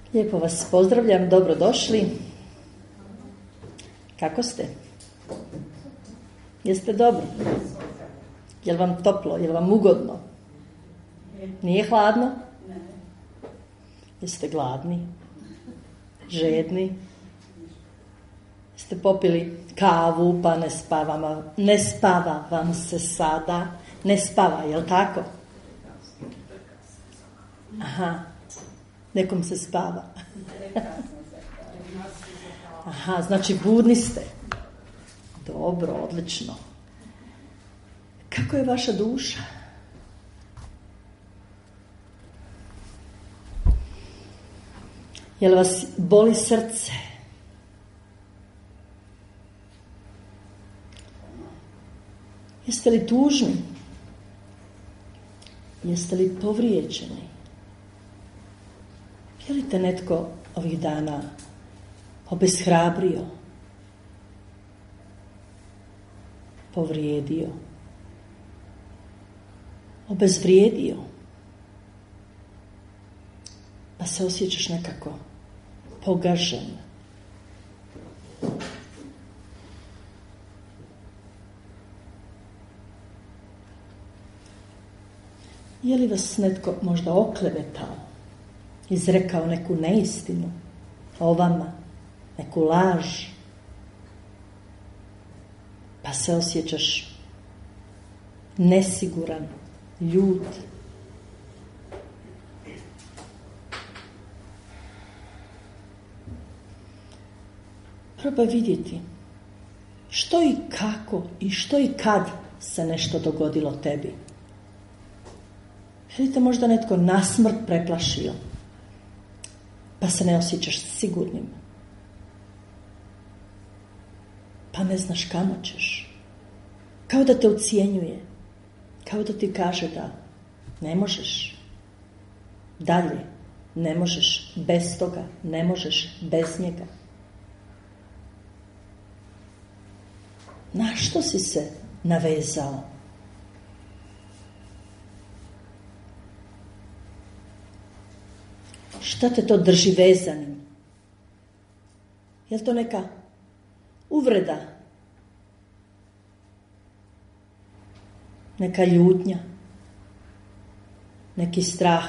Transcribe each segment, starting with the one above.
Lijepo vas pozdravljam, dobrodošli. Kako ste? Jeste dobro? Jel vam toplo? Jel vam ugodno? Nije hladno? Jeste gladni? Žedni? Jeste popili kavu pa ne spava vam se sada? Ne spava, jel tako? Aha. Nekom se spava. Aha, znači budni ste. Dobro, odlično. Kako je vaša duša? Jel vas boli srce? Jeste li tužni? Jeste li povrijeđeni? Je li te netko ovih dana obeshrabrio, povrijedio, obezvrijedio, pa se osjećaš nekako pogažen? Je li vas netko možda oklevetao, izrekao neku neistinu o vama, neku laž, pa se osjećaš nesiguran, ljut? Probaj vidjeti što i kako i što i kad se nešto dogodilo tebi. Je li te možda netko nasmrt preplašio, pa se ne osjećaš sigurnim, pa ne znaš kamo ćeš, kao da te ucjenjuje, kao da ti kaže da ne možeš dalje, ne možeš bez toga, ne možeš bez njega. Na što si se navezao? Šta te to drži vezanim? Je li to neka uvreda? Neka ljutnja? Neki strah?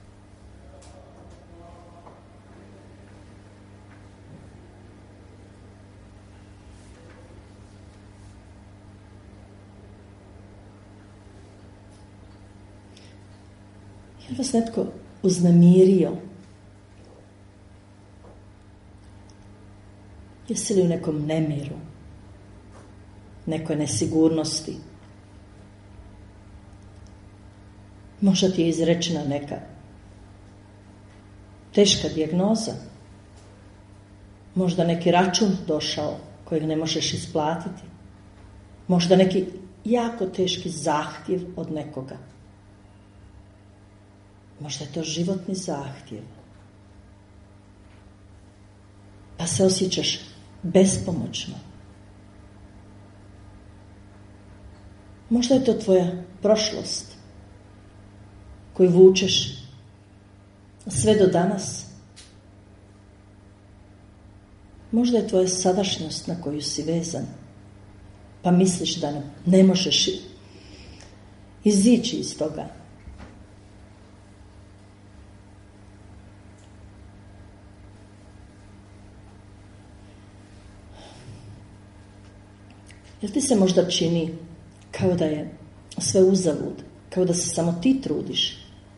Je li vas netko uznemirio? Jesi li u nekom nemiru, nekoj nesigurnosti? Možda ti je izrečena neka teška dijagnoza, možda neki račun došao kojeg ne možeš isplatiti, možda neki jako teški zahtjev od nekoga. Možda je to životni zahtjev, pa se osjećaš bespomoćno. Možda je to tvoja prošlost koju vučeš sve do danas. Možda je tvoja sadašnjost na koju si vezan, pa misliš da ne možeš izići iz toga. Jel ti se možda čini kao da je sve uzalud, kao da se samo ti trudiš?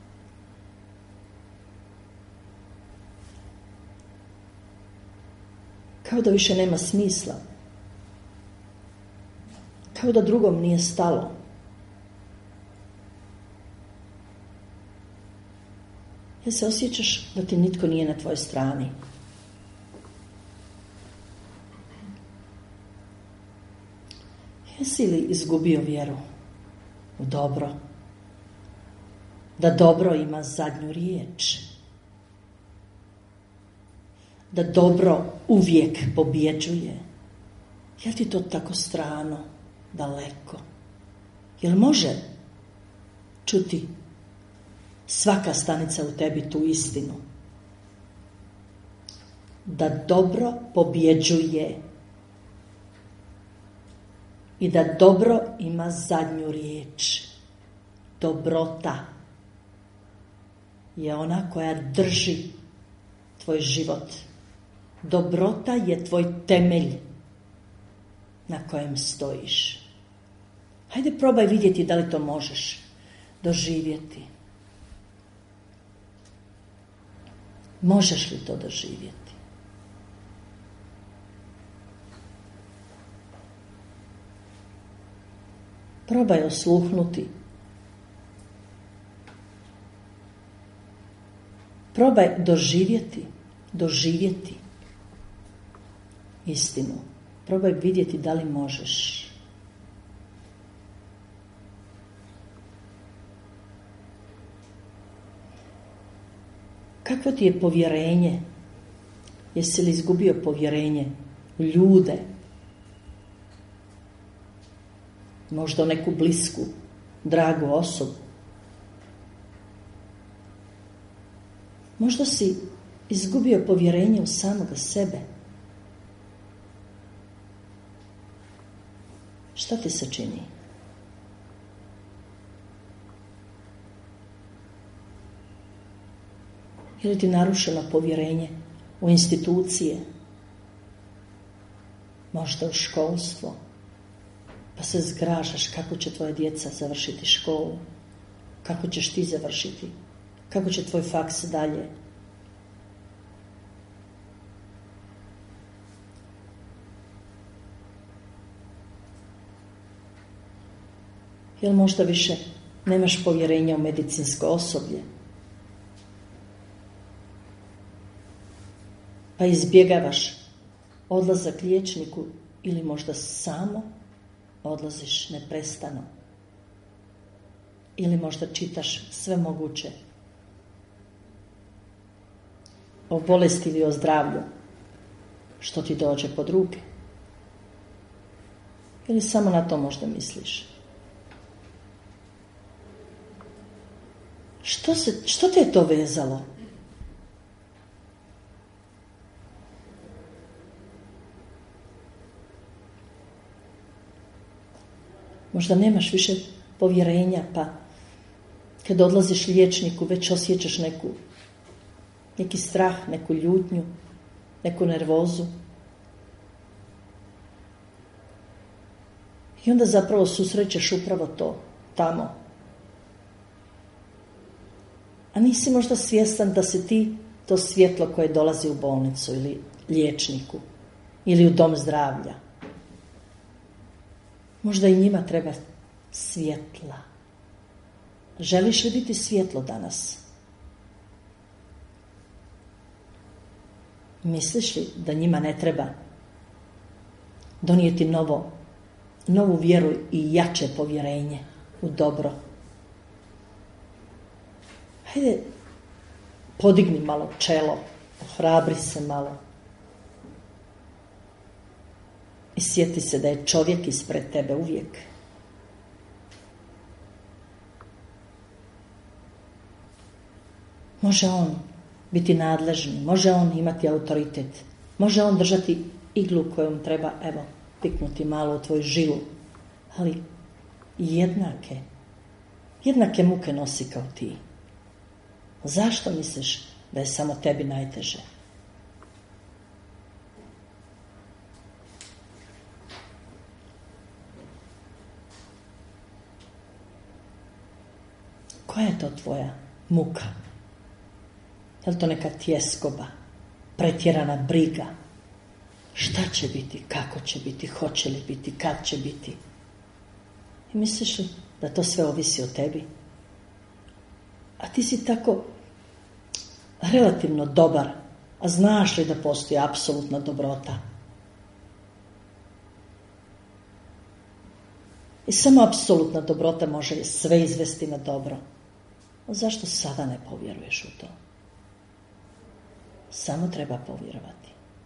Kao da više nema smisla? Kao da drugom nije stalo? Jel se osjećaš da ti nitko nije na tvojoj strani? Jesi li izgubio vjeru u dobro? Da dobro ima zadnju riječ? Da dobro uvijek pobjeđuje? Je ti to tako strano, daleko? Jel može čuti svaka stanica u tebi tu istinu? da dobro pobjeđuje i da dobro ima zadnju riječ. Dobrota je ona koja drži tvoj život. Dobrota je tvoj temelj na kojem stojiš. Hajde probaj vidjeti da li to možeš doživjeti. Možeš li to doživjeti? Probaj osluhnuti. Probaj doživjeti istinu. Probaj vidjeti da li možeš. Kakvo ti je povjerenje? Jesi li izgubio povjerenje u ljude? Možda u neku blisku, dragu osobu. Možda si izgubio povjerenje u samoga sebe. Šta ti se čini? Ili ti narušila povjerenje u institucije, možda u školstvo, pa se zgražaš kako će tvoja djeca završiti školu, kako ćeš ti završiti, kako će tvoj faks dalje. Jel možda više nemaš povjerenja u medicinsko osoblje? Pa izbjegavaš odlazak liječniku ili možda samo odlaziš neprestano. Ili možda čitaš sve moguće o bolesti ili o zdravlju što ti dođe pod ruke. Ili samo na to možda misliš. Što te je to vezalo? Možda nemaš više povjerenja, pa kad odlaziš liječniku već osjećaš neki strah, neku ljutnju, neku nervozu. I onda zapravo susrećeš upravo to, tamo. A nisi možda svjestan da si ti to svjetlo koje dolazi u bolnicu ili liječniku ili u dom zdravlja. Možda i njima treba svjetla. Želiš li biti svjetlo danas? Misliš li da njima ne treba donijeti novu vjeru i jače povjerenje u dobro? Hajde, podigni malo čelo, ohrabri se malo. I sjeti se da je čovjek ispred tebe uvijek. Može on biti nadležni, može on imati autoritet, može on držati iglu kojom treba, piknuti malo u tvoju žilu, ali jednake muke nosi kao ti. Zašto misliš da je samo tebi najteže? Koja je to tvoja muka? Je li to neka tjeskoba, pretjerana briga? Šta će biti, kako će biti, hoće li biti, kad će biti? I misliš li da to sve ovisi o tebi? A ti si tako relativno dobar, a znaš li da postoji apsolutna dobrota? I samo apsolutna dobrota može sve izvesti na dobro. A zašto sada ne povjeruješ u to? Samo treba povjerovati.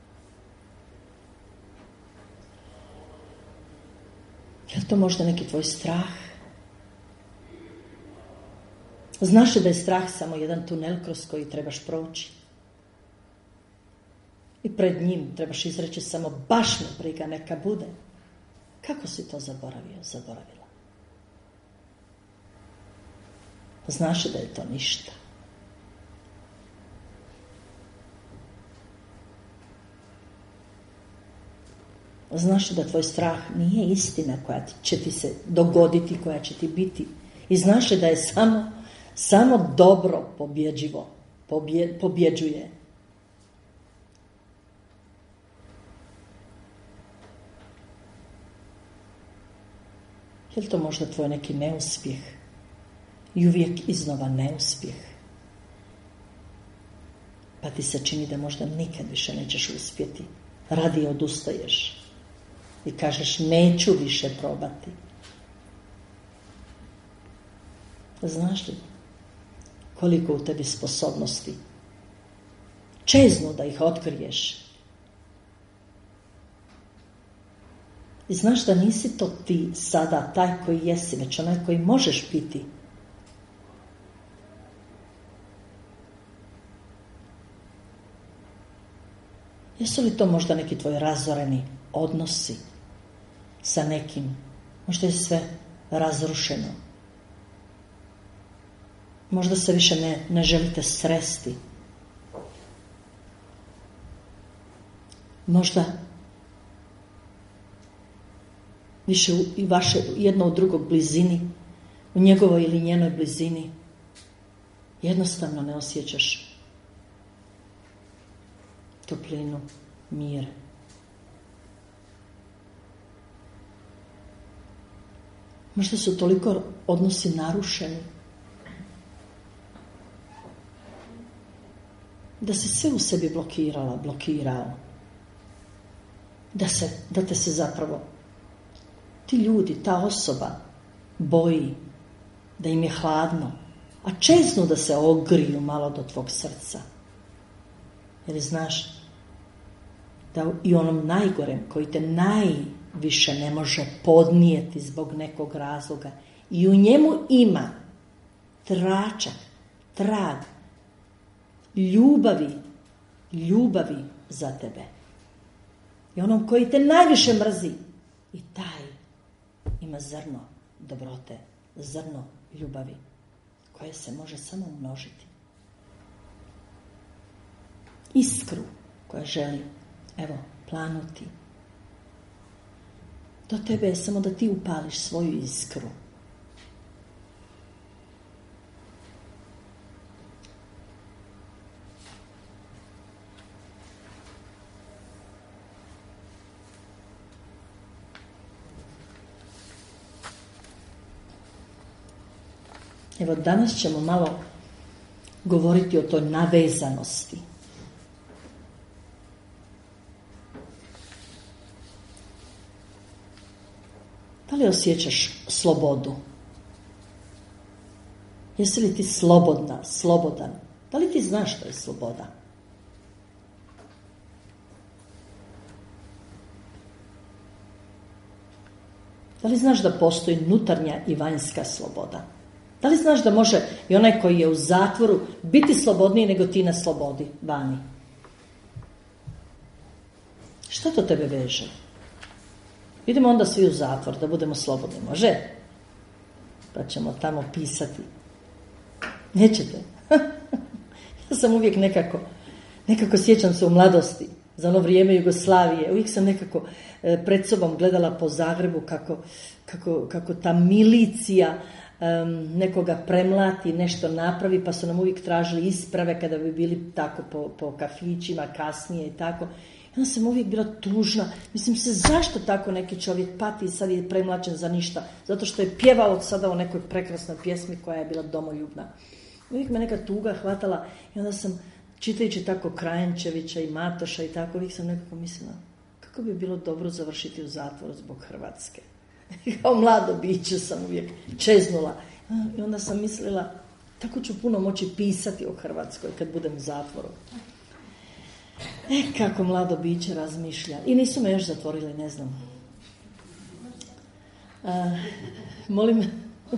Je li to možda neki tvoj strah? Znaš li da je strah samo jedan tunel kroz koji trebaš proći? I pred njim trebaš izreći samo baš me briga, neka bude. Kako si to zaboravio, zaboravila? Znaš da je to ništa. Znaš da tvoj strah nije istina koja će ti se dogoditi, koja će ti biti. I znaš da je samo dobro pobjeđivo, pobjeđuje. Je li to možda tvoj neki neuspjeh? I uvijek iznova neuspjeh. Pa ti se čini da možda nikad više nećeš uspjeti. Radije odustaješ. I kažeš neću više probati. Znaš li koliko u tebi sposobnosti čeznu da ih otkriješ? I znaš da nisi to ti sada taj koji jesi, već onaj koji možeš biti. Jesu li to možda neki tvoji razoreni odnosi sa nekim? Možda je sve razrušeno. Možda se više ne želite sresti. Možda više i vaše jedno od drugog blizini, u njegovoj ili njenoj blizini, jednostavno ne osjećaš toplinu, mir. Možda su toliko odnosi narušeni da si sve u sebi blokirao. Da te se zapravo ti ljudi, ta osoba boji, da im je hladno, a čeznu da se ogriju malo do tvog srca. Jer znaš da i onom najgorem koji te najviše ne može podnijeti zbog nekog razloga i u njemu ima trag ljubavi za tebe. I onom koji te najviše mrzi i taj ima zrno dobrote, zrno ljubavi koje se može samo umnožiti. Iskru koja želi, planuti. Do tebe je samo da ti upališ svoju iskru. Danas ćemo malo govoriti o toj navezanosti. Da li osjećaš slobodu? Jesi li ti slobodan? Da li ti znaš što je sloboda? Da li znaš da postoji unutarnja i vanjska sloboda? Da li znaš da može i onaj koji je u zatvoru biti slobodniji nego ti na slobodi vani? Šta to tebe veže? Idemo onda svi u zatvor da budemo slobodni, može? Pa ćemo tamo pisati. Nećete? Ja sam uvijek nekako sjećam se u mladosti, za ono vrijeme Jugoslavije, uvijek sam nekako pred sobom gledala po Zagrebu kako ta milicija nekoga premlati, nešto napravi, pa su nam uvijek tražili isprave kada bi bili tako po kafićima kasnije i tako. I onda sam uvijek bila tužna. Mislim se, zašto tako neki čovjek pati i sad je premlačen za ništa? Zato što je pjevao sada o nekoj prekrasnoj pjesmi koja je bila domoljubna. Uvijek me neka tuga hvatala i onda sam, čitajući tako Krajančevića i Matoša i tako, uvijek sam nekako mislila, kako bi bilo dobro završiti u zatvoru zbog Hrvatske. Kao mlado biće sam uvijek čeznula. I onda sam mislila, tako ću puno moći pisati o Hrvatskoj kad budem u zatvoru. Kako mlado biće razmišlja. I nisu me još zatvorili, ne znam. Molim.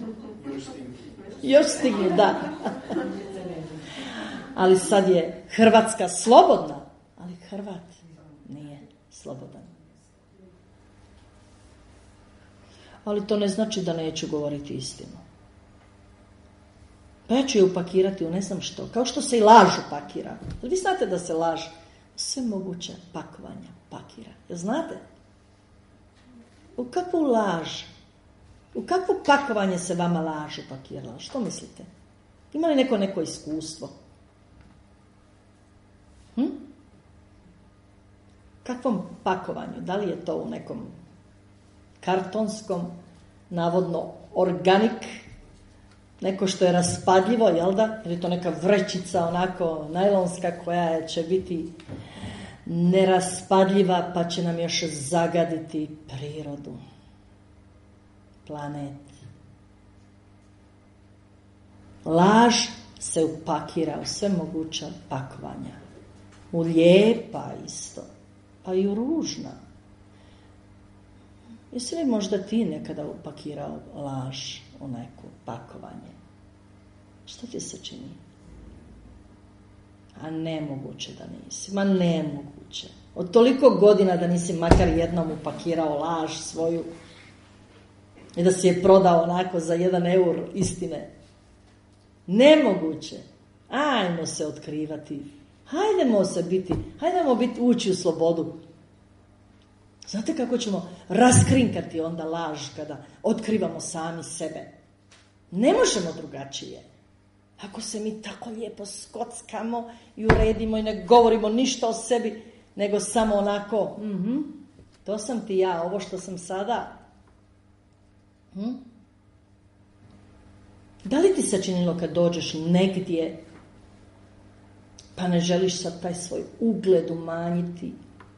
Još stignu, da. Ali sad je Hrvatska slobodna. Ali Hrvat nije slobodan. Ali to ne znači da neću govoriti istinu. Pa ja ću je upakirati u ne znam što. Kao što se i laž upakira. Ali vi znate da se laž sve moguće pakovanja pakira. Jel znate? U kakvu laž? U kakvo pakovanje se vama laž upakirala? Što mislite? Ima li neko iskustvo? Kakvom pakovanju? Da li je to u nekom kartonskom, navodno organik, neko što je raspadljivo, jel da? Ili to neka vrećica onako najlonska koja će biti neraspadljiva pa će nam još zagaditi prirodu, planet. Laž se upakira u sve moguća pakovanja. U lijepa isto, pa i u ružna. Jesi li možda ti nekada upakirao laž u neko pakovanje? Što ti se čini? A nemoguće da nisi. Ma nemoguće. Od toliko godina da nisi makar jednom upakirao laž svoju i da si je prodao onako za 1 eur istine. Nemoguće. Ajmo se otkrivati. Hajdemo ući u slobodu. Znate kako ćemo raskrinkati onda laž kada otkrivamo sami sebe? Ne možemo drugačije. Ako se mi tako lijepo skockamo i uredimo i ne govorimo ništa o sebi, nego samo onako, to sam ti ja, ovo što sam sada. Da li ti se činilo kad dođeš negdje, pa ne želiš sad taj svoj ugled umanjiti,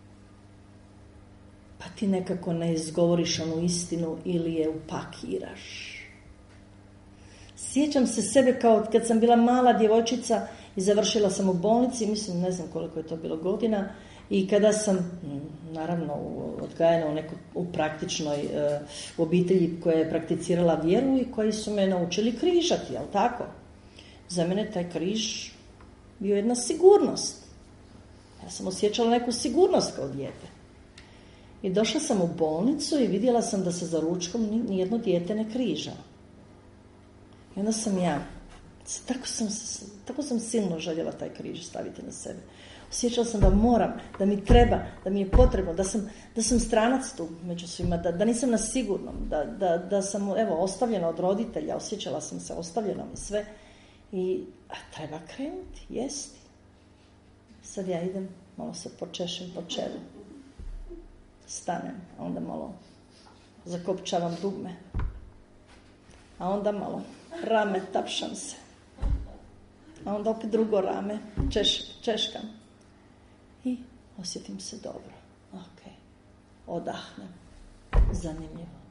pa ti nekako ne izgovoriš onu istinu ili je upakiraš? Sjećam se sebe kao kad sam bila mala djevojčica i završila sam u bolnici, mislim, ne znam koliko je to bilo godina, i kada sam, naravno, odgajana u praktičnoj obitelji koja je prakticirala vjeru i koji su me naučili križati, jel tako? Za mene taj križ bio jedna sigurnost. Ja sam osjećala neku sigurnost kao dijete. I došla sam u bolnicu i vidjela sam da se za ručkom nijedno dijete ne križa. I onda sam ja, tako sam silno željela taj križ staviti na sebe. Osjećala sam da moram, da mi treba, da mi je potrebno, da sam stranac tu među svima, da nisam na sigurnom, da sam ostavljena od roditelja, osjećala sam se ostavljenom i sve. I treba krenuti, jesti. Sad ja idem, malo se počešem po čelu. Stanem, a onda malo zakopčavam dugme. A onda malo rame, tapšam se. A onda opet drugo rame, češkam. I osjetim se dobro. Ok. Odahnem. Zanimljivo.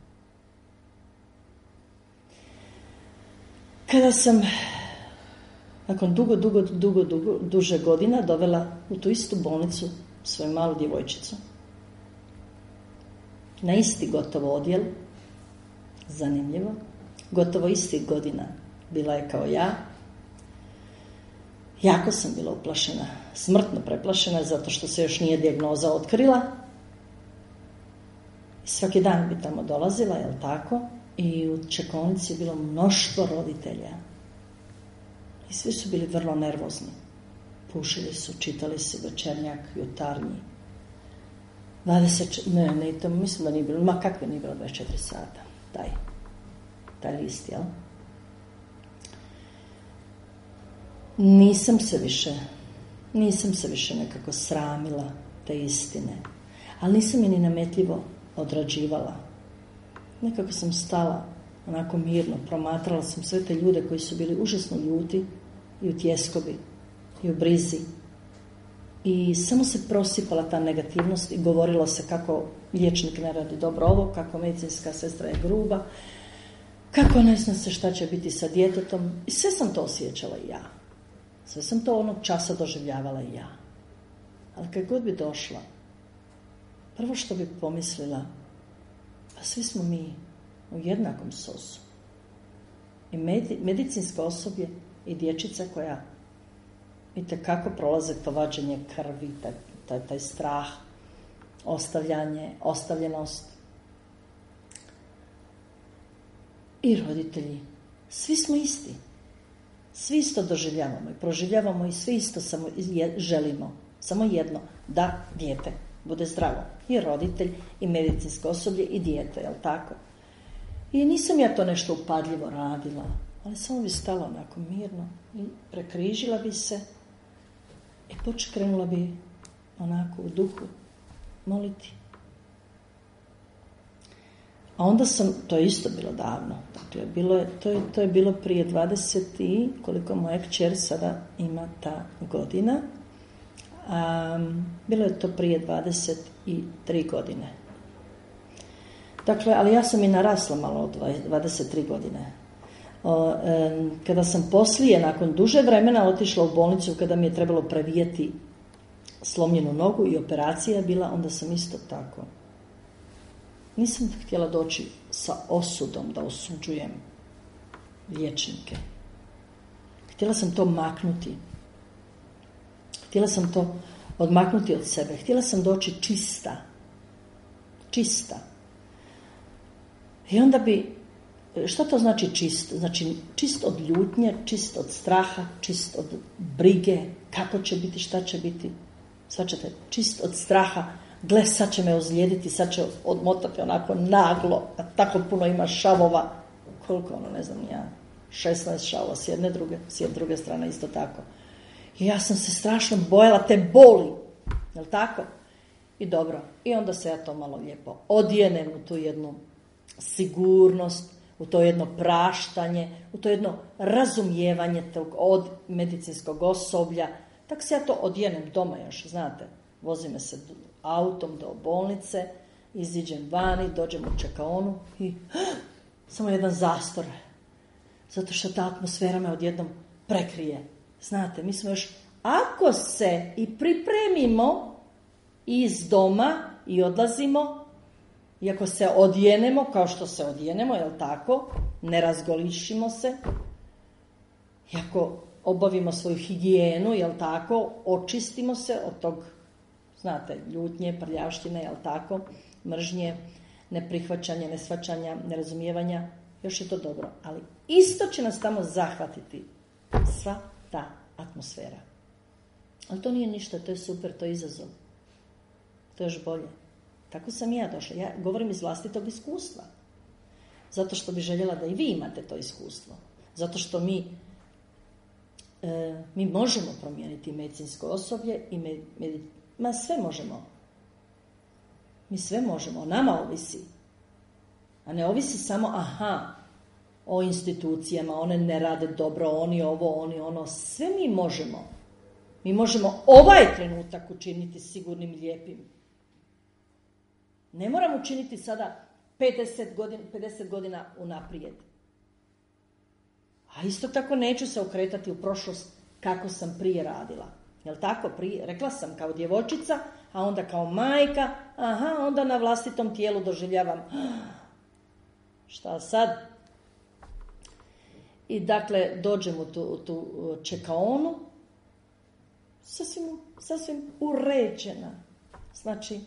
Kada sam nakon duže godina dovela u tu istu bolnicu svoju malu djevojčicu. Na isti gotovo odjel. Zanimljivo. Gotovo istih godina bila je kao ja. Jako sam bila uplašena, smrtno preplašena, zato što se još nije dijagnoza otkrila. I svaki dan bi tamo dolazila, jel tako? I u čekaonici je bilo mnoštvo roditelja. I svi su bili vrlo nervozni. Pušili su, čitali su Večernjak, Jutarnji. Mislim da nije bilo, ma kakve nije bilo 24 sata. Taj list, jel? Nisam se više nekako sramila te istine. Ali nisam je ni nametljivo odrađivala. Nekako sam stala, onako mirno, promatrala sam sve te ljude koji su bili užasno ljuti i u tjeskobi i u brizi. I samo se prosipala ta negativnost i govorilo se kako liječnik ne radi dobro ovo, kako medicinska sestra je gruba, kako ne zna se šta će biti sa djetetom. I sve sam to osjećala i ja. Sve sam to onog časa doživljavala i ja. Ali kad god bi došla, prvo što bi pomislila, pa svi smo mi u jednakom sosu. I medicinsko osoblje i dječica koja itekako prolaze to vađenje krvi, taj strah, ostavljanje, ostavljenost. I roditelji, svi smo isti. Svi isto doživljavamo i proživljavamo i svi isto samo želimo. Samo jedno, da dijete bude zdravo. I roditelj, i medicinsko osoblje, i dijete, jel tako? I nisam ja to nešto upadljivo radila, ali samo bi stala onako mirno i prekrižila bi se i krenula bi onako u duhu moliti. A onda to je isto bilo davno, dakle, to je bilo prije 20 i koliko moja kćer sada ima ta godina. Bilo je to prije 23 godine. Dakle, ali ja sam i narasla malo od 23 godine. Kada sam poslije, nakon duže vremena, otišla u bolnicu kada mi je trebalo previjeti slomljenu nogu i operacija je bila, onda sam isto tako. Nisam htjela doći sa osudom da osuđujem liječnike. Htjela sam to maknuti. Htjela sam to odmaknuti od sebe. Htjela sam doći čista. Čista. I onda bi, što to znači čist? Znači čist od ljutnje, čist od straha, čist od brige, kako će biti, šta će biti. Svačate, čist od straha. Gle, sad će me ozlijediti, sad će odmotati onako naglo, a tako puno ima šavova. Koliko ono, ne znam ja, 16 šavova s jedne druge strane isto tako. I ja sam se strašno bojala te boli, jel tako? I dobro, i onda se ja to malo lijepo odjenem u tu jednu sigurnost, u to jedno praštanje, u to jedno razumijevanje od medicinskog osoblja. Tako se ja to odjenem doma još, znate. Vozi me se autom do bolnice, iziđem vani, dođem u čekaonu i samo jedan zastor. Zato što ta atmosfera me odjednom prekrije. Znate, mi smo još, ako se i pripremimo iz doma i odlazimo, i ako se odjenemo, kao što se odjenemo, jel tako, ne razgolišimo se, i ako obavimo svoju higijenu, jel tako, očistimo se od tog, znate, ljutnje, prljavštine, jel tako, mržnje, neprihvaćanja, neshvaćanja, nerazumijevanja, još je to dobro. Ali isto će nas tamo zahvatiti sva ta atmosfera. Ali to nije ništa, to je super, to je izazov. To je još bolje. Tako sam i ja došla. Ja govorim iz vlastitog iskustva. Zato što bi željela da i vi imate to iskustvo. Zato što mi možemo promijeniti medicinsko osoblje i sve možemo. Mi sve možemo. O nama ovisi. A ne ovisi samo, o institucijama, one ne rade dobro, oni ovo, oni ono. Sve mi možemo. Mi možemo ovaj trenutak učiniti sigurnim i lijepim. Ne moram učiniti sada 50 godina unaprijed. A isto tako neću se okretati u prošlost kako sam prije radila. Jel tako? Rekla sam kao djevojčica, a onda kao majka, onda na vlastitom tijelu doživljavam. Šta sad? I dakle, dođem u tu čekaonu, sasvim uređena. Znači,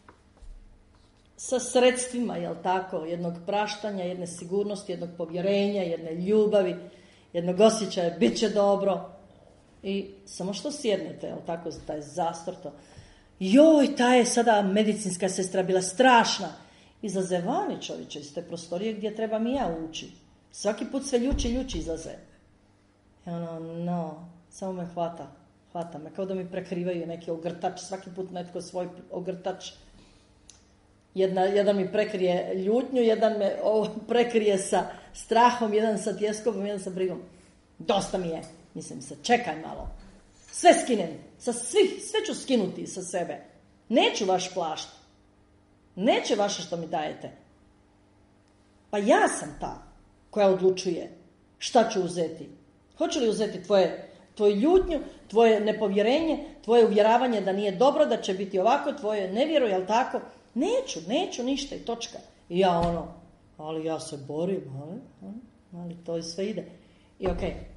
sa sredstvima, jel tako, jednog praštanja, jedne sigurnosti, jednog povjerenja, jedne ljubavi, jednog osjećaja, bit će dobro. I samo što sjednete, jel tako, taj zastor to. Joj, ta je sada medicinska sestra bila strašna. Izlaze vani čovječe iz te prostorije gdje trebam i ja ući. Svaki put sve ljuči izlaze. I samo me hvata me, kao da mi prekrivaju neki ogrtač, svaki put netko svoj ogrtač. Jedan mi prekrije ljutnju, jedan me prekrije sa strahom, jedan sa tjeskobom, jedan sa brigom. Dosta mi je, mislim se, čekaj malo. Sve skinem, sve ću skinuti sa sebe. Neću vaš plašt. Neće vaše što mi dajete. Pa ja sam ta koja odlučuje šta ću uzeti. Hoću li uzeti tvoju ljutnju, tvoje nepovjerenje, tvoje uvjeravanje da nije dobro, da će biti ovako, tvoje nevjeru, jel tako? Neću ništa i točka. I ali ja se borim, ali to i sve ide. I okej.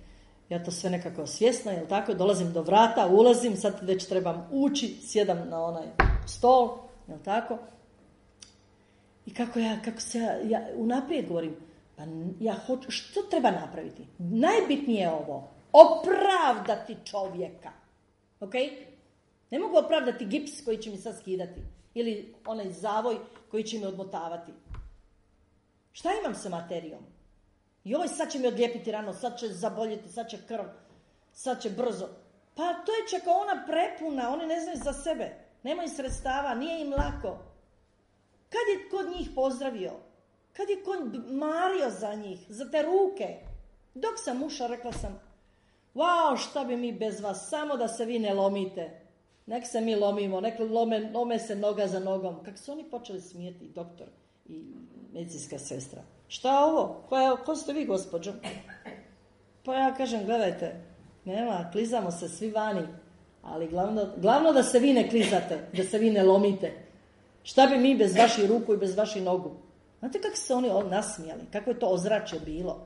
Ja to sve nekako svjesna, jel tako? Dolazim do vrata, ulazim, sad već trebam ući, sjedam na onaj stol, jel tako? I kako ja unaprijed govorim, pa ja hoću, što treba napraviti? Najbitnije je ovo, opravdati čovjeka. Ok? Ne mogu opravdati gips koji će mi sad skidati. Ili onaj zavoj koji će mi odmotavati. Šta imam sa materijom? Joj, sad će mi odlijepiti rano, sad će zaboljeti, sad će krv, sad će brzo. Pa to je čeka ona prepuna, oni ne znaju za sebe. Nemaju sredstava, nije im lako. Kad je kod njih pozdravio? Kad je kod mario za njih, za te ruke? Dok sam ušla, rekla sam, wow, šta bi mi bez vas, samo da se vi ne lomite. Nek se mi lomimo, nek lome se noga za nogom. Kako su oni počeli smijeti, doktor i medicinska sestra. Šta ovo? Ko ste vi, gospođo? Pa ja kažem, gledajte, nema, klizamo se svi vani, ali glavno da se vi ne klizate, da se vi ne lomite. Šta bi mi bez vaših ruku i bez vaših nogu? Znate kako se oni nasmijali? Kako je to ozračje bilo?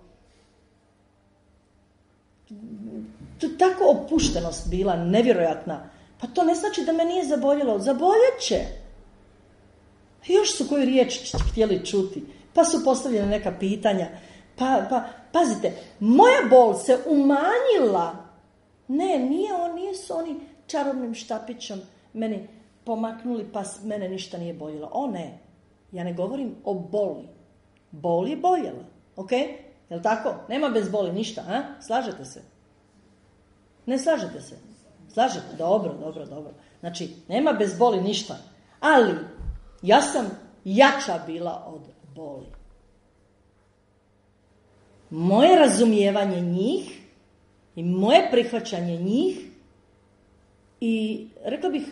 To tako opuštenost bila, nevjerojatna. Pa to ne znači da me nije zaboljelo. Zaboljet će. Još su koju riječ htjeli čuti. Pa su postavljene neka pitanja. Pazite, moja bol se umanjila. Ne, nije su oni čarobnim štapićem meni pomaknuli pa mene ništa nije boljelo. O ne, ja ne govorim o boli. Bol je boljela, ok? Jel tako? Nema bez boli ništa, a? Slažete se? Ne slažete se? Slažete? Dobro. Znači, nema bez boli ništa. Ali, ja sam jača bila od boli. Moje razumijevanje njih i moje prihvaćanje njih i, rekla bih,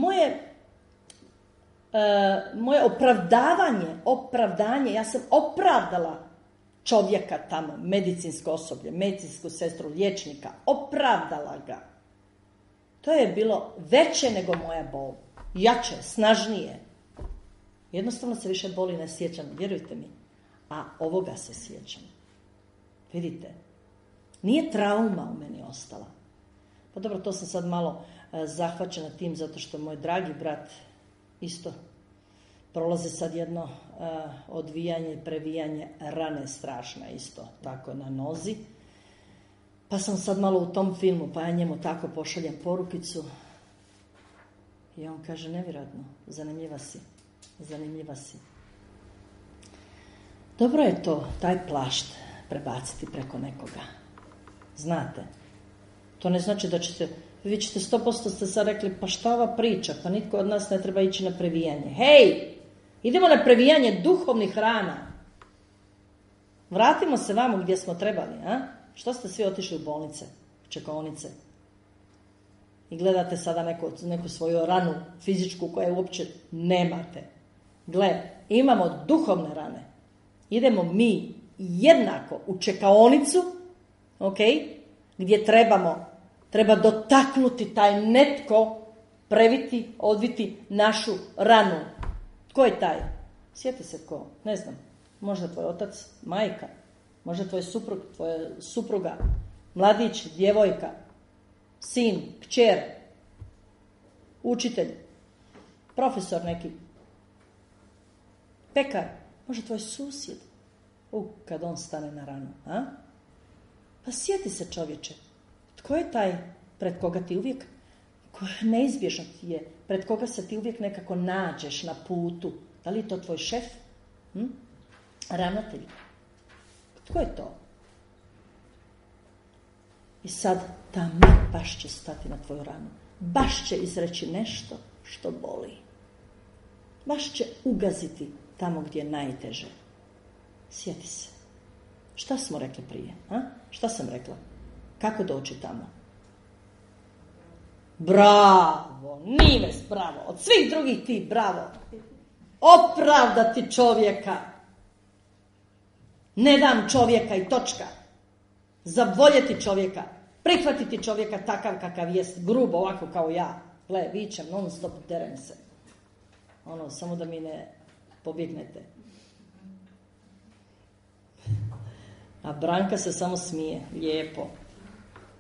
moje opravdanje, ja sam opravdala čovjeka tamo, medicinsko osoblje, medicinsku sestru, liječnika, opravdala ga. To je bilo veće nego moja bol, jače, snažnije. Jednostavno se više boli ne sjećam, vjerujte mi, a ovoga se sjećam. Vidite, nije trauma u meni ostala. Pa dobro, to sam sad malo zahvaćena tim, zato što moj dragi brat isto prolazi sad jedno odvijanje i previjanje rane strašna isto, tako na nozi. Pa sam sad malo u tom filmu, pa ja njemu tako pošaljem porukicu i on kaže, nevjerojatno, zanimljiva si. Dobro je to, taj plašt prebaciti preko nekoga. Znate, to ne znači da ćete, vi ćete 100% ste sad rekli, pa šta ova priča, pa nitko od nas ne treba ići na previjanje. Hej, idemo na previjanje duhovnih rana. Vratimo se vamo gdje smo trebali, a? Što ste svi otišli u bolnice, u čekaonice? I gledate sada neku svoju ranu fizičku koju uopće nemate. Gle, imamo duhovne rane. Idemo mi jednako u čekaonicu, ok, gdje treba dotaknuti taj netko, previti, odviti našu ranu. Tko je taj? Sjeti se tko, ne znam. Možda tvoj otac, majka, možda tvoj suprug, tvoja supruga, mladić, djevojka, sin, kćer, učitelj, profesor neki, pekar, možda tvoj susjed. Kad on stane na ranu, a? Pa sjeti se, čovječe, tko je taj pred koga ti uvijek, neizbježno ti je, pred koga se ti uvijek nekako nađeš na putu? Da li je to tvoj šef? Ravnatelj? Tko je to? I sad ta mat baš će stati na tvoju ranu. Baš će izreći nešto što boli. Baš će ugaziti tamo gdje je najteže. Sjeti se. Šta smo rekli prije? A? Šta sam rekla? Kako doći tamo? Bravo! Nives, bravo! Od svih drugih ti, bravo! Opravdati čovjeka. Ne dam čovjeka i točka. Zavoljeti čovjeka. Prihvatiti čovjeka takav kakav jest. Grubo, ovako kao ja. Gle, vičem, non stop, derem se. Samo da mi ne pobjegnete. A Branka se samo smije. Lijepo.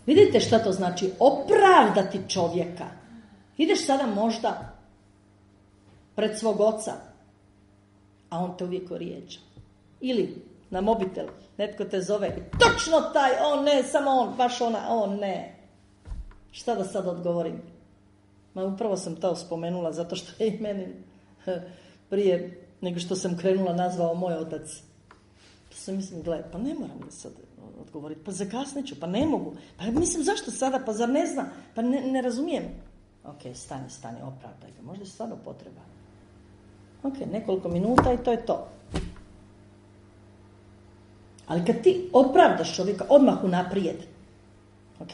Vidite šta to znači? Opravdati čovjeka. Ideš sada možda pred svog oca, a on te uvijek orijeđa. Ili na mobitel, netko te zove i točno taj, on ne, samo on, baš ona, on ne. Šta da sad odgovorim? Ma upravo sam to spomenula, zato što je i meni prije nego što sam krenula nazvao moj otac. Pa sam mislim, gledaj, pa ne moram da sad odgovoriti, pa zakasnit ću, pa ne mogu. Pa mislim, zašto sada, pa zar ne zna, pa ne razumijem. Ok, stani, opravdaj ga, možda je stvarno potreba. Ok, nekoliko minuta i to je to. Ali kad ti opravdaš čovjeka odmah unaprijed, ok,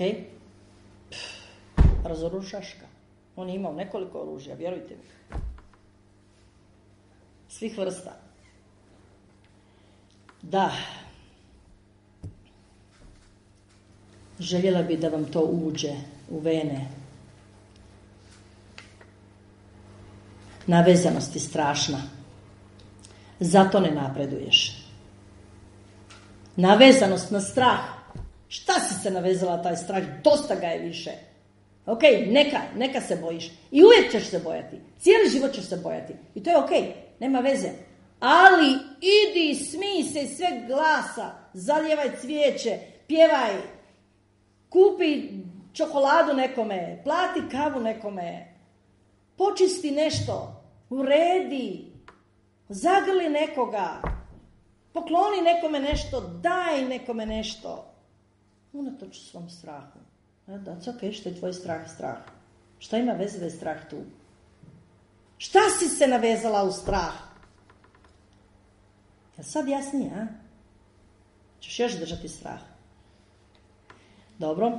razoružaš ga. On je imao nekoliko oružja, vjerujte mi. Svih vrsta. Da. Željela bi da vam to uđe u vene. Navezanost je strašna. Zato ne napreduješ. Navezanost na strah. Šta si se navezala taj strah? Dosta ga je više. Ok, neka se bojiš. I uvijek ćeš se bojati. Cijeli život ćeš se bojati. I to je ok, nema veze. Ali idi, smij se iz sveg glasa, zaljevaj cvijeće, pjevaj, kupi čokoladu nekome, plati kavu nekome, počisti nešto, uredi, zagrli nekoga, pokloni nekome nešto, daj nekome nešto. Unatoč svom strahu. That's ok, što je tvoj strah? Šta ima veze da je strah tu? Šta si se navezala u strah? Je sad jasnije, a? Češ još držati strah. Dobro.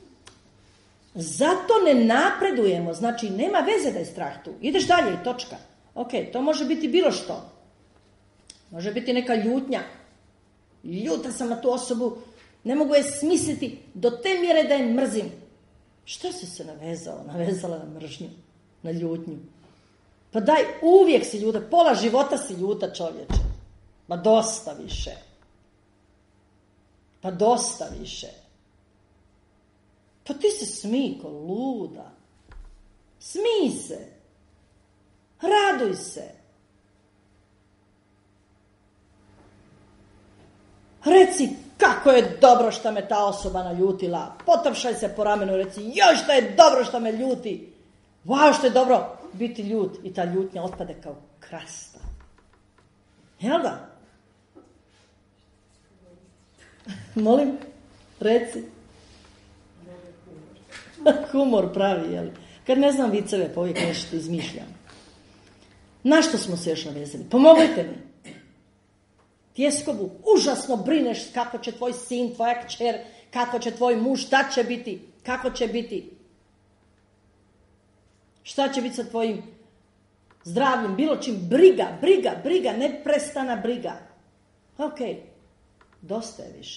Zato ne napredujemo, znači nema veze da je strah tu. Ideš dalje i točka. Ok, to može biti bilo što. Može biti neka ljutnja. Ljuta sam na tu osobu, ne mogu je smisliti do te mjere da je mrzim. Šta si se navezala na mržnju, na ljutnju? Pa daj, uvijek si ljuta, pola života si ljuta, čovječe. Pa dosta više. Pa ti se smij ko luda. Smij se. Raduj se. Reci kako je dobro što me ta osoba naljutila. Potapšaj se po ramenu i reci joj što je dobro što me ljuti. Wow, što je dobro biti ljut. I ta ljutnja otpade kao krasta. Jel da? Molim? Reci. Humor pravi, jel? Kad ne znam viceve, pa uvijek nešto izmišljam. Na što smo se još navezali? Pomoglite mi. Tjeskobu, užasno brineš kako će tvoj sin, tvoja kćer, kako će tvoj muž, šta će biti, kako će biti. Šta će biti sa tvojim zdravljem, bilo čim, briga, neprestana briga. Ok, dosta je više.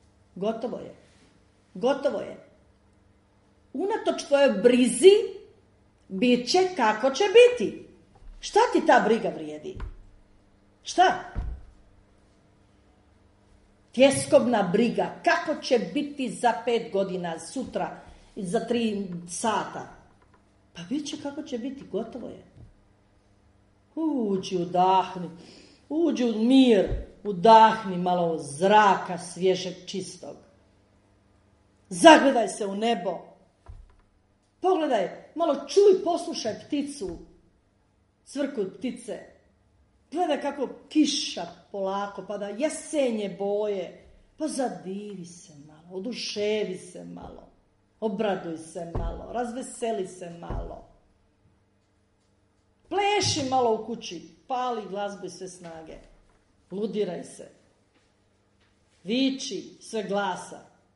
Gotovo je. Unatoč tvojoj brizi, bit će kako će biti. Šta ti ta briga vrijedi? Šta? Tjeskobna briga, kako će biti za 5 godina, sutra, za 3 sata. Pa bit će kako će biti, gotovo je. Uđi u mir, udahni malo zraka svježeg, čistog. Zagledaj se u nebo. Pogledaj, malo čuj, poslušaj pticu, cvrkuju ptice. Gledaj kako kiša polako pada, jesenje boje. Pa zadivi se malo, oduševi se malo, obraduj se malo, razveseli se malo. Pleši malo u kući, pali glazbu i sve snage. Ludiraj se. Viči sve glasa.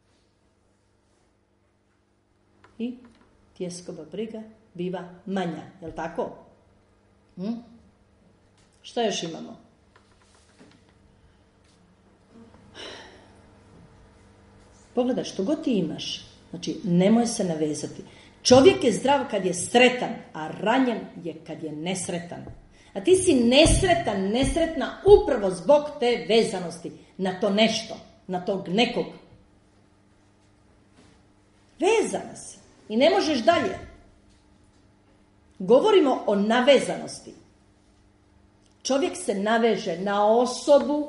I tjeskoba briga biva manja, jel tako? Šta još imamo? Pogledaj, što god ti imaš, znači nemoj se navezati. Čovjek je zdrav kad je sretan, a ranjen je kad je nesretan. A ti si nesretna upravo zbog te vezanosti na to nešto, na tog nekog. Vezana si. I ne možeš dalje. Govorimo o navezanosti. Čovjek se naveže na osobu.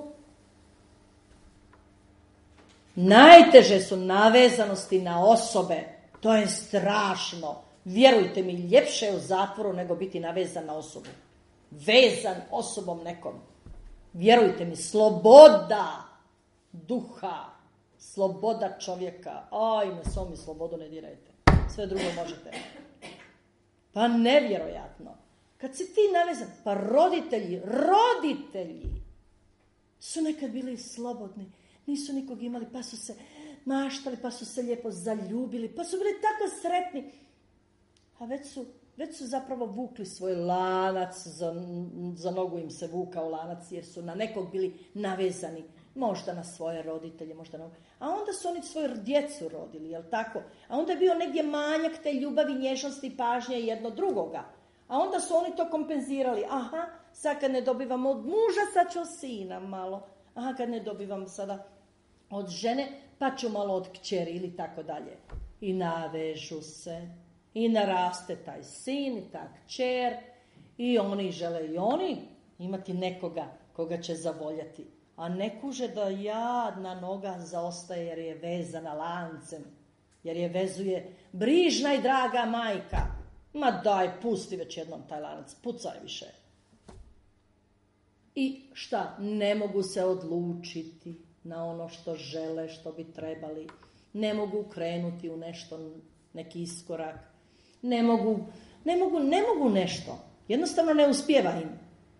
Najteže su navezanosti na osobe. To je strašno. Vjerujte mi, ljepše je u zatvoru nego biti navezan na osobu. Vezan osobom nekom. Vjerujte mi, sloboda duha, sloboda čovjeka. Ajme, samo mi slobodu ne dirajte. Sve drugo možete. Pa nevjerojatno. Kad si ti navezan, pa roditelji su nekad bili slobodni. Nisu nikog imali, pa su se maštali, pa su se lijepo zaljubili, pa su bili tako sretni. A već su zapravo vukli svoj lanac, za nogu im se vukao lanac, jer su na nekog bili navezani. Možda na svoje roditelje, možda na... A onda su oni svoju djecu rodili, jel tako? A onda je bio negdje manjak te ljubavi, nježnosti i pažnje jedno drugoga. A onda su oni to kompenzirali. Aha, sad kad ne dobivam od muža, sad ću od sina malo. Aha, kad ne dobivam sada od žene, pa ću malo od kćeri ili tako dalje. I navežu se. I naraste taj sin i ta kćer. I oni žele i oni imati nekoga koga će zavoljati. A ne kuže da jadna noga zaostaje jer je vezana lancem. Jer je vezuje brižna i draga majka. Ma daj, pusti već jednom taj lanac, pucaj više. I šta? Ne mogu se odlučiti na ono što žele, što bi trebali. Ne mogu krenuti u nešto, neki iskorak. Ne mogu nešto. Jednostavno ne uspijeva im.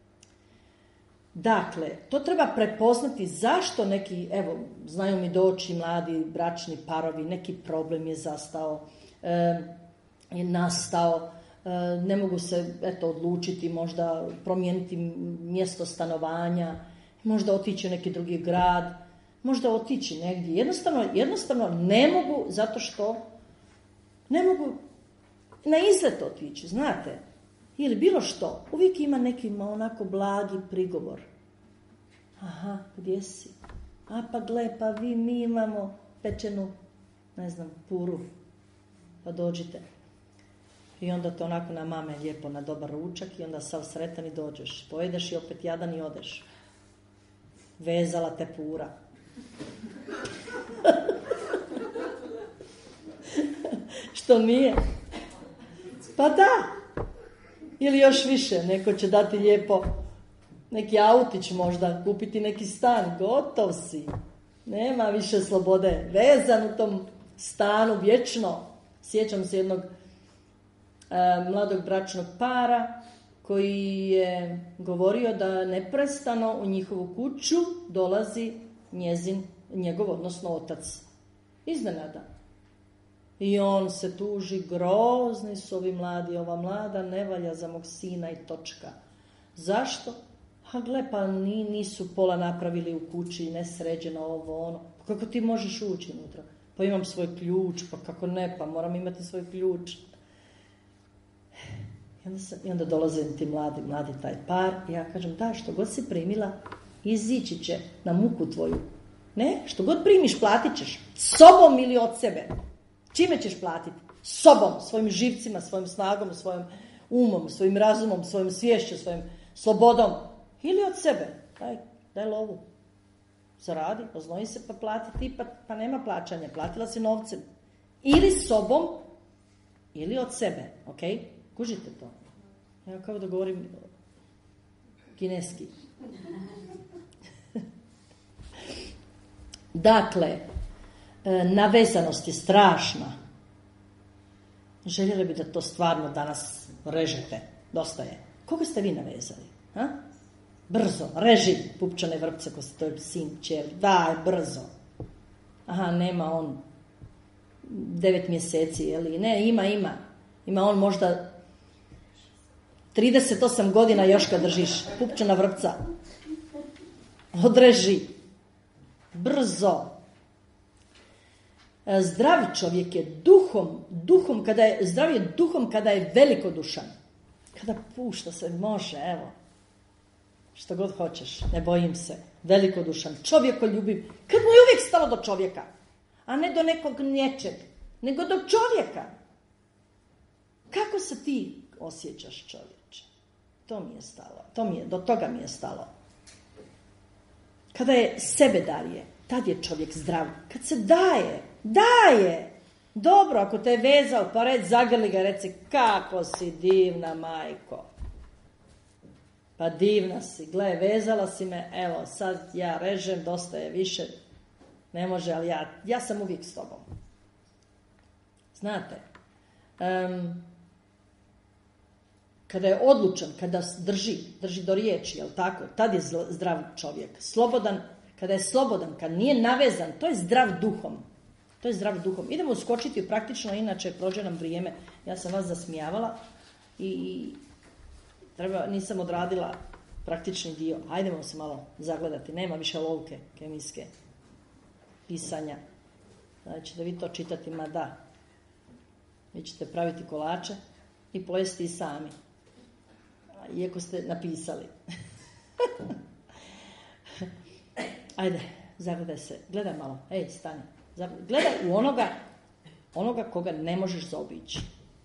Dakle, to treba prepoznati zašto neki, evo, znaju mi doći mladi bračni parovi, neki problem je je nastao, ne mogu se odlučiti, možda promijeniti mjesto stanovanja, možda otići u neki drugi grad, možda otići negdje. Jednostavno ne mogu, zato što ne mogu na izlet otići, znate. Ili bilo što. Uvijek ima neki onako blagi prigovor. Aha, gdje si? A pa gle, pa mi imamo pečenu, puru. Pa dođite. I onda to onako na mame lijepo, na dobar ručak i onda sav sretan i dođeš. Pojedeš i opet jadan i odeš. Vezala te pura. Što nije? Pa da. Ili još više, neko će dati lijepo neki autić možda, kupiti neki stan, gotov si. Nema više slobode. Vezan u tom stanu vječno. Sjećam se jednog mladog bračnog para koji je govorio da neprestano u njihovu kuću dolazi njegov, odnosno otac. Iznenada. I on se tuži, grozni su ovi mladi, ova mlada ne valja za mog sina i točka. Zašto? A gle, pa nisu pola napravili u kući, nesređeno ovo, ono. Pa kako ti možeš ući unutra? Pa imam svoj ključ, pa kako ne, pa moram imati svoj ključ. I onda dolaze ti mladi taj par i ja kažem, da, što god si primila, izići će na muku tvoju. Ne, što god primiš, platit ćeš. Sobom ili od sebe. Čime ćeš platiti? Sobom, svojim živcima, svojim snagom, svojim umom, svojim razumom, svojim sviješću, svojim slobodom. Ili od sebe. Daj lovu. Zaradi, oznoji se pa plati ti, pa nema plaćanja. Platila si novcem. Ili sobom, ili od sebe. Ok? Kužite to. Evo kao da govorim kineski. Dakle, navezanost je strašna. Željeli bi da to stvarno danas režete. Dosta je. Koga ste vi navezali? Ha? Brzo, reži pupčane vrpce ko se to je sin, čer. Daj, brzo. Aha, nema on 9 mjeseci, jeli? Ne, ima. Ima on možda 38 godina još kad držiš pupčana vrpca. Odreži. Brzo. Zdrav čovjek je duhom zdrav je duhom kada je velikodušan. Kada pušta se, može, evo. Što god hoćeš, ne bojim se. Velikodušan, čovjekoljubiv. Kad mu je uvijek stalo do čovjeka, a ne do nekog nječeg. nego do čovjeka. Kako se ti osjećaš, čovječe? To mi je stalo. Do toga mi je stalo. Kada je sebe daje, tad je čovjek zdrav. Kad se daje. Dobro, ako te je vezao, pa zagrli ga, reci, kako si divna, majko. Pa divna si, gle, vezala si me, evo, sad ja režem, dosta je više, ne može, ali ja sam uvijek s tobom. Znate, kada je odlučan, kada drži do riječi, jel tako, tad je zdrav čovjek. Slobodan, kada je slobodan, kad nije navezan, to je zdrav duhom. Idemo uskočiti praktično, inače prođe nam vrijeme. Ja sam vas zasmijavala i nisam odradila praktični dio. Hajdemo se malo zagledati. Nema više lovke kemijske pisanja. Znači da vi to čitati, ma da. Vi ćete praviti kolače i pojesti i sami. Iako ste napisali. Ajde, zagledaj se. Gledaj malo. Ej, stani. Gledaj u onoga koga ne možeš zaobići.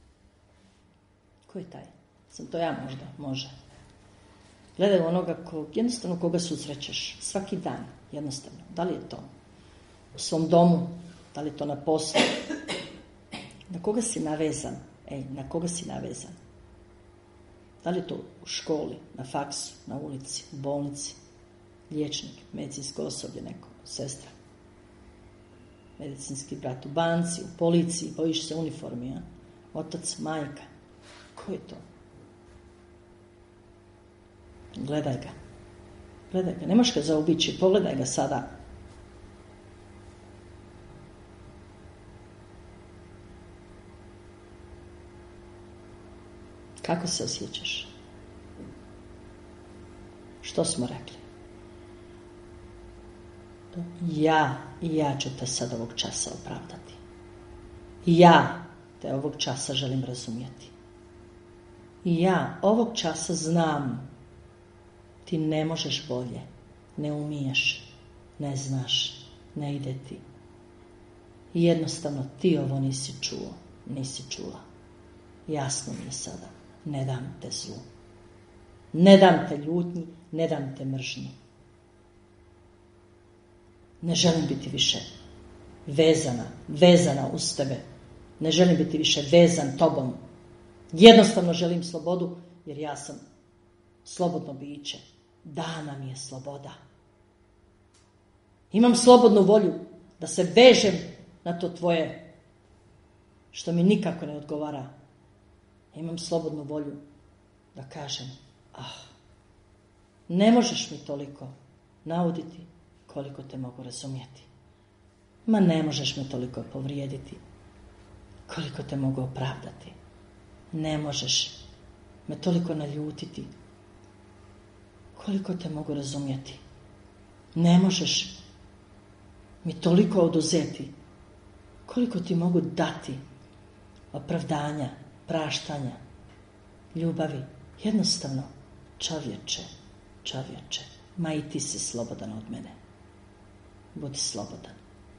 Ko je taj? Sam to ja možda? Može. Gledaj u onoga jednostavno koga susrećeš svaki dan, jednostavno. Da li je to u svom domu, da li je to na poslu? Na koga si navezan? Na koga si navezan? Da li je to u školi, na faksu, na ulici, u bolnici, liječnik, medicinsko osoblje neko, sestra, medicinski brat, u banci, u policiji, bojiš se uniformi, otac, majka. Ko je to? Gledaj ga, nemaš ga zaobići, pogledaj ga sada. Kako se osjećaš? Što smo rekli? Ja ću te sad ovog časa opravdati. Ja te ovog časa želim razumjeti. Ja ovog časa znam, ti ne možeš bolje, ne umiješ, ne znaš, ne ide ti. I jednostavno ti ovo nisi čuo, nisi čula. Jasno mi je sada, ne dam te zlu. Ne dam te ljutnji, ne dam te mržnji. Ne želim biti više vezana uz tebe. Ne želim biti više vezan tobom. Jednostavno želim slobodu, jer ja sam slobodno biće. Dana mi je sloboda. Imam slobodnu volju da se vežem na to tvoje, što mi nikako ne odgovara. Imam slobodnu volju da kažem, ne možeš mi toliko nauditi koliko te mogu razumjeti. Ma ne možeš me toliko povrijediti koliko te mogu opravdati. Ne možeš me toliko naljutiti koliko te mogu razumjeti. Ne možeš mi toliko oduzeti koliko ti mogu dati opravdanja, praštanja, ljubavi. Jednostavno, čovječe, ma i ti si slobodan od mene. Budi slobodan.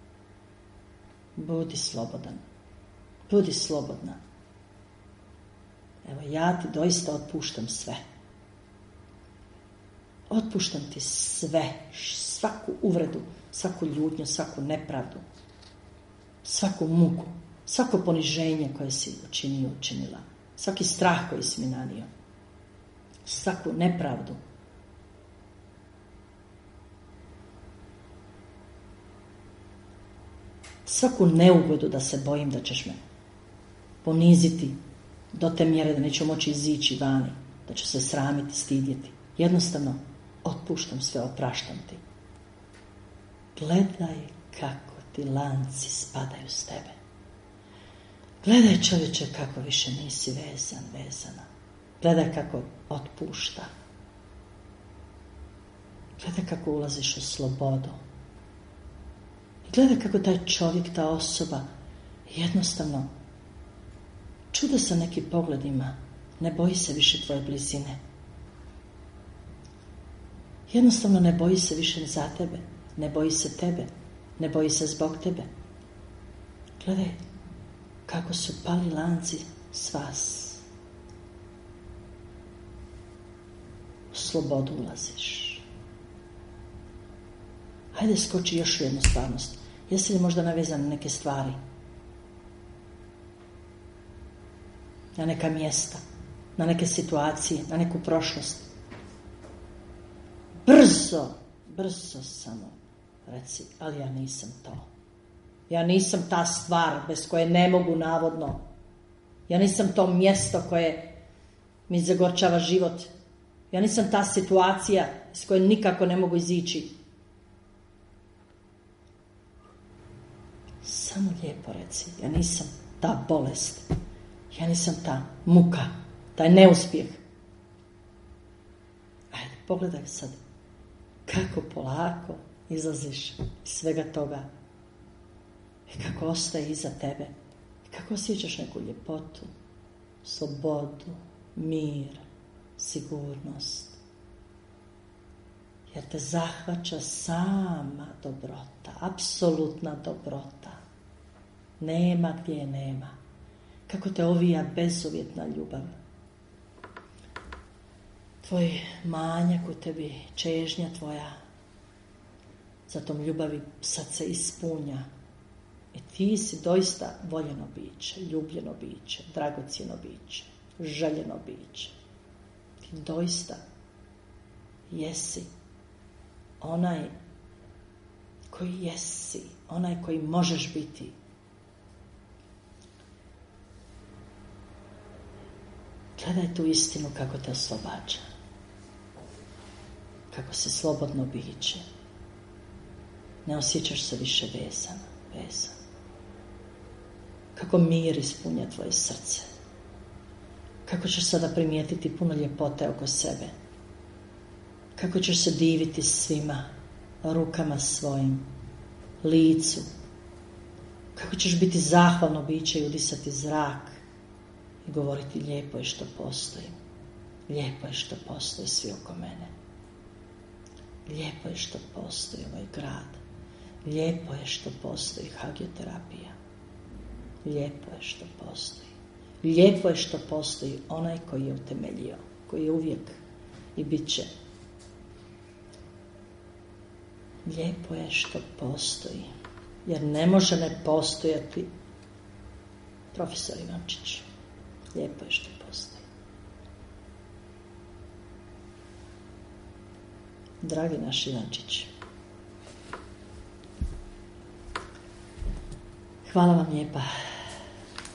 Budi slobodna. Evo, ja ti doista otpuštam sve. Otpuštam ti sve, svaku uvredu, svaku ljutnju, svaku nepravdu, svaku muku, svako poniženje koje si učinila, svaki strah koji si mi nanio, svaku nepravdu. Svaku neugodu da se bojim da ćeš me poniziti do te mjere da neću moći izići vani, da ću se sramiti, stidjeti. Jednostavno, otpuštam sve, opraštam ti. Gledaj kako ti lanci spadaju s tebe. Gledaj, čovječe, kako više nisi vezana. Gledaj kako otpušta. Gledaj kako ulaziš u slobodu. I gledaj kako taj čovjek, ta osoba, jednostavno čuda sa nekim pogledima, ne boji se više tvoje blizine. Jednostavno ne boji se više za tebe, ne boji se tebe, ne boji se zbog tebe. Gledaj kako su pali lanci s vas. U slobodu ulaziš. Hajde skoči još u jednu stvarnost. Jesi li možda navezan na neke stvari? Na neka mjesta, na neke situacije, na neku prošlost. Brzo samo reci, ali ja nisam to. Ja nisam ta stvar bez koje ne mogu navodno. Ja nisam to mjesto koje mi zagorčava život. Ja nisam ta situacija iz koje nikako ne mogu izići. Samo lijepo reci, ja nisam ta bolest. Ja nisam ta muka, taj neuspjeh. Ajde, pogledaj sad kako polako izlaziš iz svega toga i kako ostaje iza tebe i kako osjećaš neku ljepotu, slobodu, mir, sigurnost. Jer te zahvaća sama dobrota, apsolutna dobrota. Nema gdje je nema. Kako te ovija bezuvjetna ljubav. Tvoj manjak u tebi, čežnja tvoja, za tom ljubavi sad se ispunja. I ti si doista voljeno biće, ljubljeno biće, dragocjeno biće, željeno biće. Ti doista jesi onaj koji jesi, onaj koji možeš biti. Gledaj tu istinu kako te oslobađa. Kako si slobodno biće. Ne osjećaš se više vezan. Kako mir ispunja tvoje srce. Kako ćeš sada primijetiti puno ljepote oko sebe. Kako ćeš se diviti svima, rukama svojim, licu. Kako ćeš biti zahvalno biće i udisati zrak i govoriti lijepo je što postoji. Lijepo je što postoji svi oko mene. Lijepo je što postoji ovaj grad. Lijepo je što postoji hagioterapija. Lijepo je što postoji. Lijepo je što postoji onaj koji je utemeljio, koji je uvijek i bit će. Lijepo je što postoji, jer ne može ne postojati profesor Ivančić. Lijepo je što postoji. Dragi naš Ivančić, hvala vam lijepa